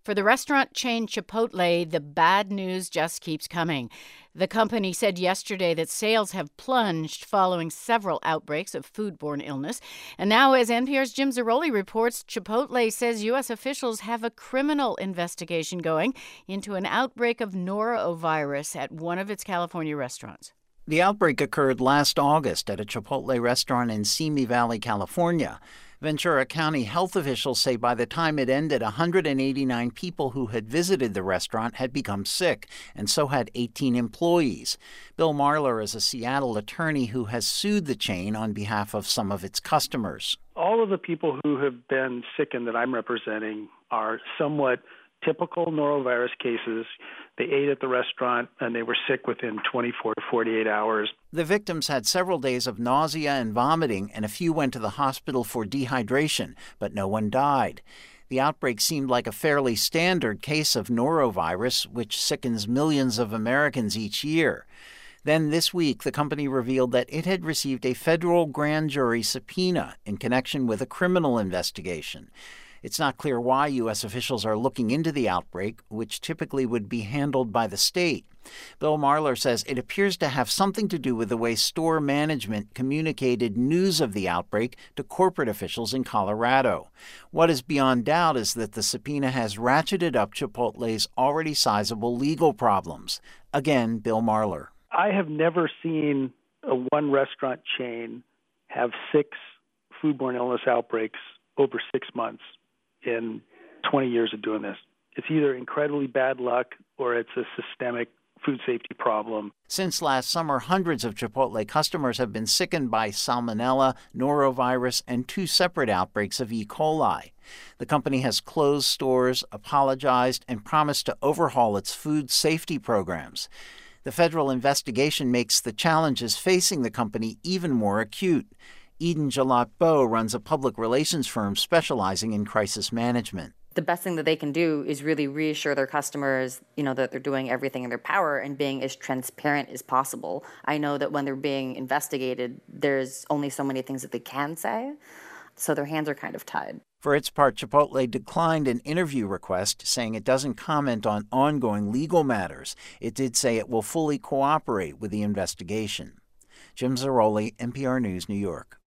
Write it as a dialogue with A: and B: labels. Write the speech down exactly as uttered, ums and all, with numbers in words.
A: For the restaurant chain Chipotle, the bad news just keeps coming. The company said yesterday that sales have plunged following several outbreaks of foodborne illness. And now, as N P R's Jim Zarroli reports, Chipotle says U S officials have a criminal investigation going into an outbreak of norovirus at one of its California restaurants.
B: The outbreak occurred last August at a Chipotle restaurant in Simi Valley, California. Ventura County health officials say by the time it ended, one hundred eighty-nine people who had visited the restaurant had become sick, and so had eighteen employees. Bill Marler is a Seattle attorney who has sued the chain on behalf of some of its customers.
C: All of the people who have been sickened that I'm representing are somewhat typical norovirus cases. They ate at the restaurant and they were sick within twenty-four to forty-eight hours.
B: The victims had several days of nausea and vomiting, and a few went to the hospital for dehydration, but no one died. The outbreak seemed like a fairly standard case of norovirus, which sickens millions of Americans each year. Then this week, the company revealed that it had received a federal grand jury subpoena in connection with a criminal investigation. It's not clear why U S officials are looking into the outbreak, which typically would be handled by the state. Bill Marler says it appears to have something to do with the way store management communicated news of the outbreak to corporate officials in Colorado. What is beyond doubt is that the subpoena has ratcheted up Chipotle's already sizable legal problems. Again, Bill Marler.
C: I have never seen a one restaurant chain have six foodborne illness outbreaks over six months. In twenty years of doing this. It's either incredibly bad luck or it's a systemic food safety problem.
B: Since last summer, hundreds of Chipotle customers have been sickened by salmonella, norovirus, and two separate outbreaks of E. coli. The company has closed stores, apologized, and promised to overhaul its food safety programs. The federal investigation makes the challenges facing the company even more acute. Eden Jalot-Bow runs a public relations firm specializing in crisis management.
D: The best thing that they can do is really reassure their customers, you know, that they're doing everything in their power and being as transparent as possible. I know that when they're being investigated, there's only so many things that they can say, so their hands are kind of tied.
B: For its part, Chipotle declined an interview request, saying it doesn't comment on ongoing legal matters. It did say it will fully cooperate with the investigation. Jim Zarroli, N P R News, New York.